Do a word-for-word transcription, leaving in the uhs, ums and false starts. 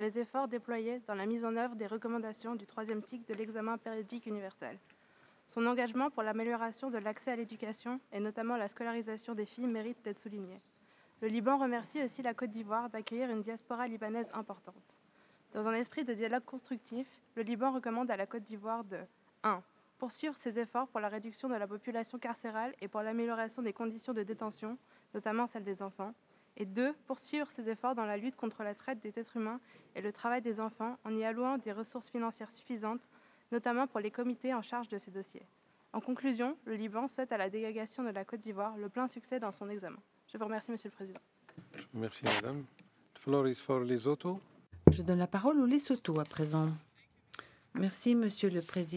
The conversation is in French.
les efforts déployés dans la mise en œuvre des recommandations du troisième cycle de l'examen périodique universel. Son engagement pour l'amélioration de l'accès à l'éducation, et notamment la scolarisation des filles, mérite d'être souligné. Le Liban remercie aussi la Côte d'Ivoire d'accueillir une diaspora libanaise importante. Dans un esprit de dialogue constructif, le Liban recommande à la Côte d'Ivoire de un. Poursuivre ses efforts pour la réduction de la population carcérale et pour l'amélioration des conditions de détention, notamment celles des enfants. Et deux. Poursuivre ses efforts dans la lutte contre la traite des êtres humains et le travail des enfants en y allouant des ressources financières suffisantes, notamment pour les comités en charge de ces dossiers. En conclusion, le Liban souhaite à la délégation de la Côte d'Ivoire le plein succès dans son examen. Je vous remercie, Monsieur le Président. Merci, Madame. The floor is for Lesotho. Je donne la parole au Lesotho à présent. Merci, Monsieur le Président.